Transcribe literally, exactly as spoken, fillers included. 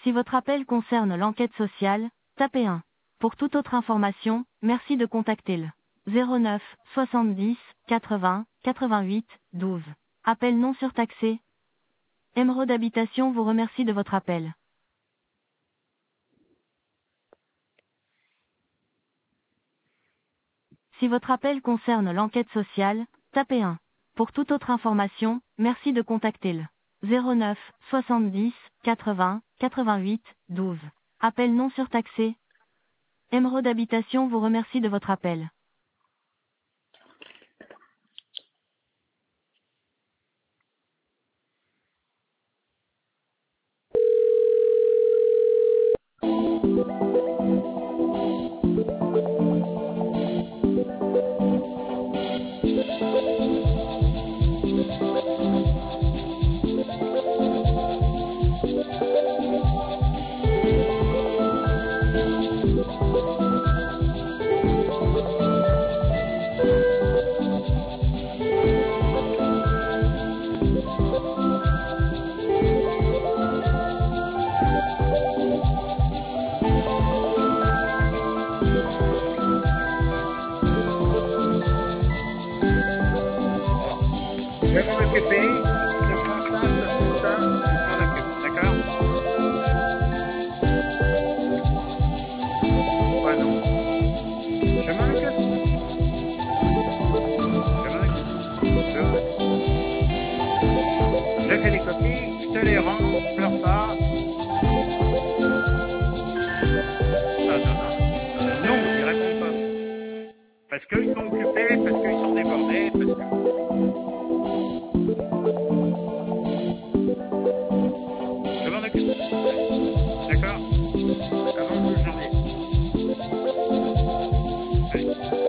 Si votre appel concerne l'enquête sociale, tapez un. Pour toute autre information, merci de contacter le zéro neuf soixante-dix quatre-vingts quatre-vingt-huit douze. Appel non surtaxé. Émeraude Habitation vous remercie de votre appel. Si votre appel concerne l'enquête sociale, tapez un. Pour toute autre information, merci de contacter le zéro neuf soixante-dix quatre-vingts quatre-vingt-huit douze. Appel non surtaxé. Émeraude Habitation vous remercie de votre appel.